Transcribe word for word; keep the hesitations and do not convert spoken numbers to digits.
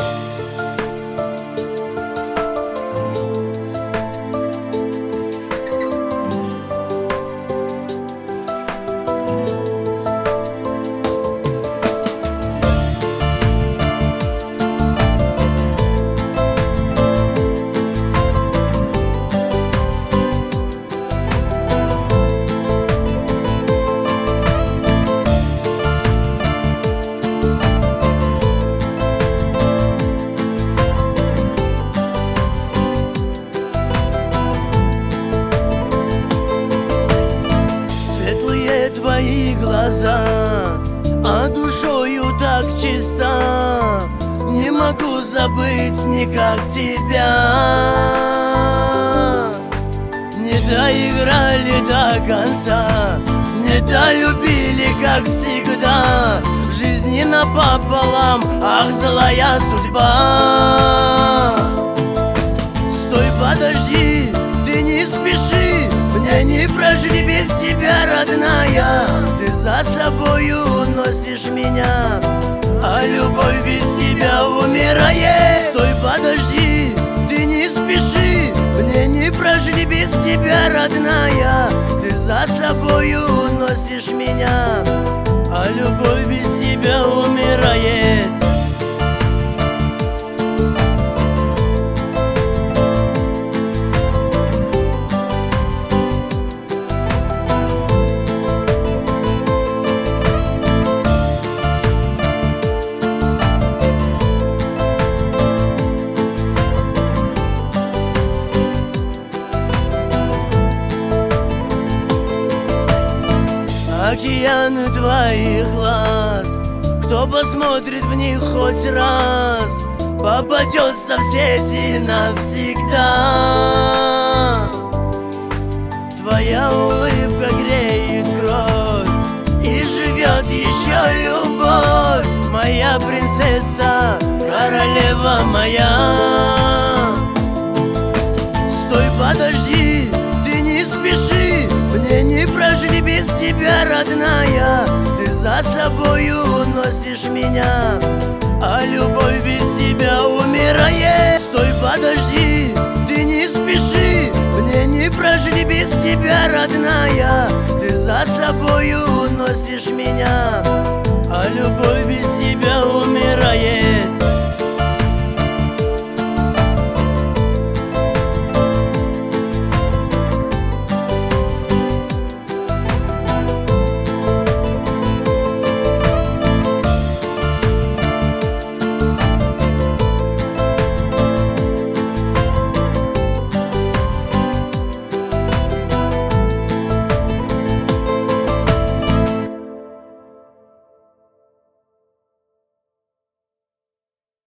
Твои глаза, а душою так чиста, не могу забыть никак тебя. Не доиграли до конца, не долюбили, как всегда. Жизни напополам, ах, злая судьба. Стой, подожди, ты не спеши, мне не прожить без тебя, родная. Ты за собою уносишь меня, а любовь без тебя умирает. Стой, подожди, ты не спеши, мне не прожить без тебя, родная. Ты за собою уносишь меня, а любовь без тебя умирает. Океаны твоих глаз, кто посмотрит в них хоть раз, попадется в сети навсегда. Твоя улыбка греет кровь, и живет еще любовь. Моя принцесса, королева моя. Стой, подожди, ты не спеши, мне не прожить без тебя, родная. Ты за собою уносишь меня, а любовь без тебя умирает. Стой, подожди, ты не спеши, мне не прожить без тебя, родная. Ты за собою уносишь меня, а любовь